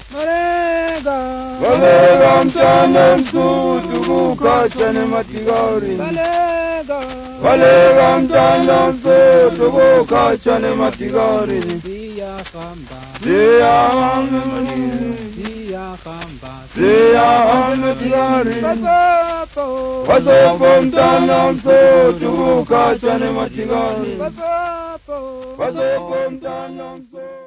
Balega mtana msutu kukacha ni matigari. Balega mtana msutu kukacha ni matigari. Siya hame tigari. Wasopo mtana msutu kukacha ni matigari. Wasopo mtana msutu